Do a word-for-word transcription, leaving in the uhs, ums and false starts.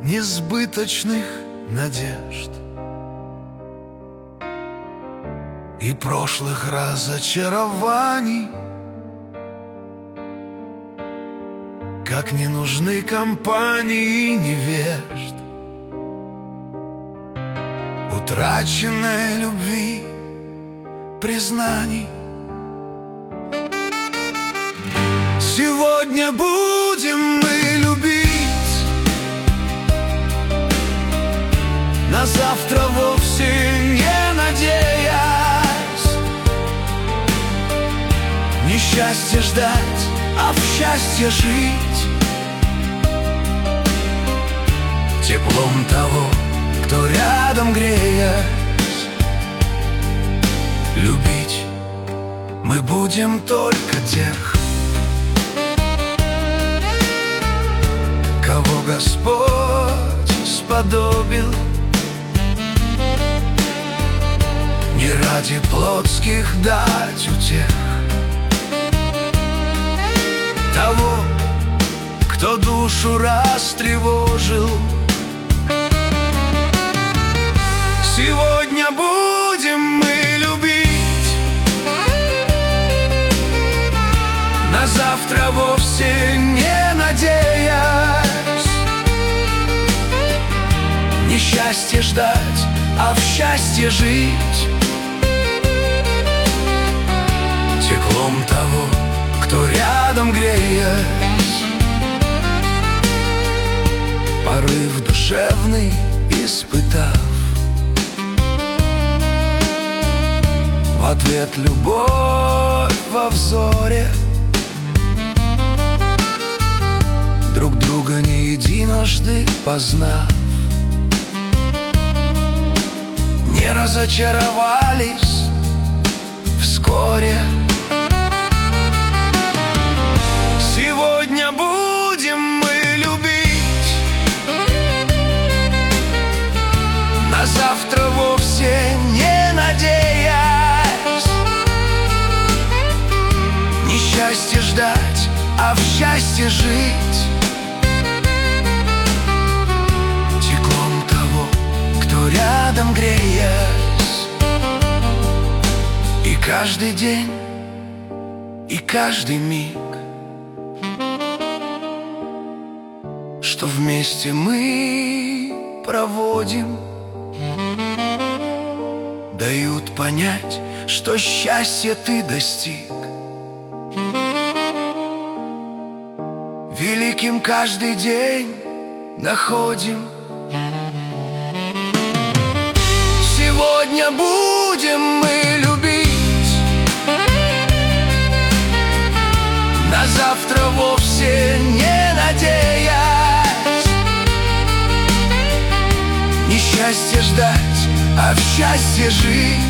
несбыточных надежд и прошлых разочарований. Как не нужны компании невежд, утраченной любви, признаний. Сегодня будем мы любить, на завтра вовсе не надеясь, не счастье ждать, а в счастье жить, теплом того, кто рядом греясь. Любить мы будем только тех, кого Господь сподобил, не ради плотских дать утех, того, кто душу растревожил. Сегодня будем мы любить, на завтра вовсе не надеясь, не счастье ждать, а в счастье жить, теплом того, кто рядом греясь. Порыв душевный испытав, в ответ любовь во взоре, друг друга не единожды познав, не разочаровались вскоре. Сегодня будем мы любить, на завтра вовсе не надеясь, не счастье ждать, а в счастье жить, теплом того, кто рядом греясь. И каждый день, и каждый миг, что вместе мы проводим, дают понять, что счастья ты достиг. Великим каждый день находим. Сегодня будем мы любить, на завтра вовсе не надеясь, не счастье ждать, а в счастье жить,